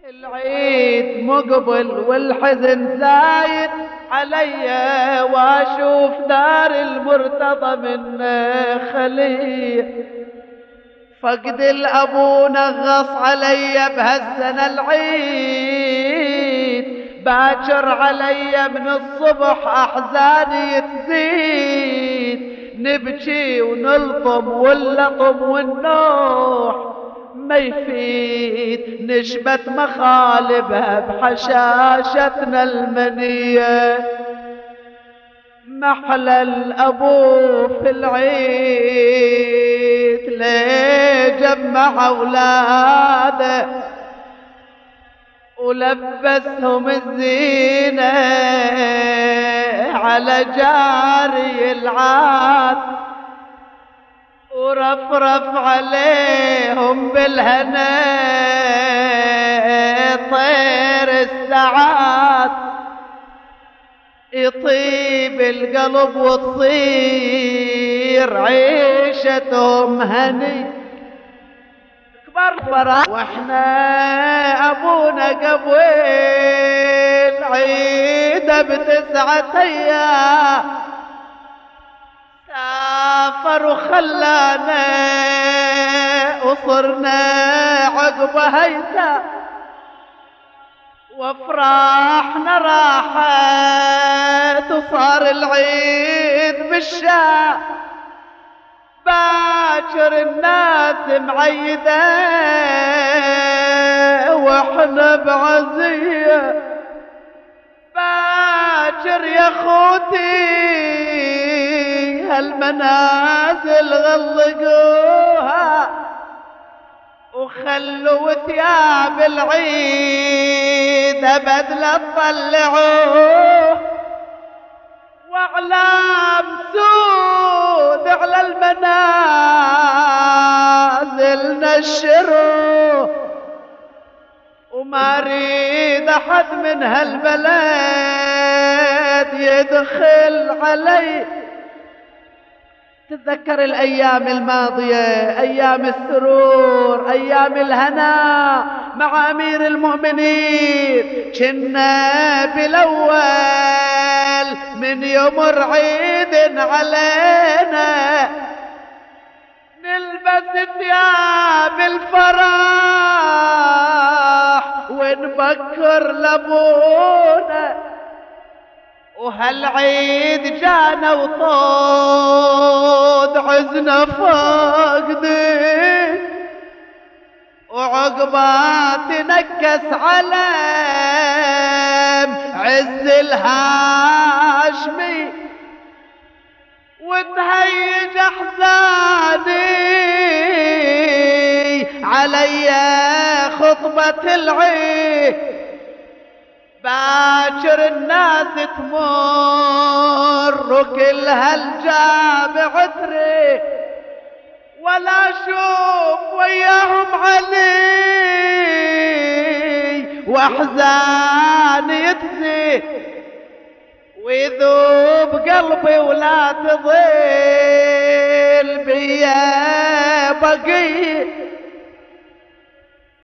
العيد مقبل والحزن زايد علي، واشوف دار المرتضى من خليه. فقد الابو نغص علي بهالسنة العيد، باكر علي من الصبح احزاني تزيد. نبكي ونلطم واللطم والنوح ما يفيد، نشبت مخالبها بحشاشتنا المنية. محلى الابو في العيد ليه جمع اولاده ولبسهم الزينة على جاري العاد، ورفرف عليهم بالهنا طير السعاد. يطيب القلب وتصير عيشتهم هني كبر فرح. واحنا ابونا قبل عيد ب9 ايام سافر وخلانا وصرنا عقب هيتا، وافراحنا راحت وصار العيد بالشام. باكر الناس معيدة واحنا بعزية. باكر يا خوتي هالمنازل غلقوها، وخلوا ثياب العيد ابد لا تطلعوه. واعلام سود على المنازل نشروه، وما اريد احد من هالبلد يدخل علي. تتذكر الايام الماضية، ايام السرور، ايام الهنا مع امير المؤمنين. كنا بالاول من يمر عيد علينا نلبس ثياب الفرح ونبكر لابونا. وهالعيد جانا وطود عزنا فاقدين، وعقبات تنكس علم عز الهاشمي، وتهيج احزاني علي خطبة العيد. باكر الناس تمر وكل هالجامع عتري، ولا اشوف وياهم علي واحزاني تزيد. ويذوب قلبي ولا تضل بيا بقيه،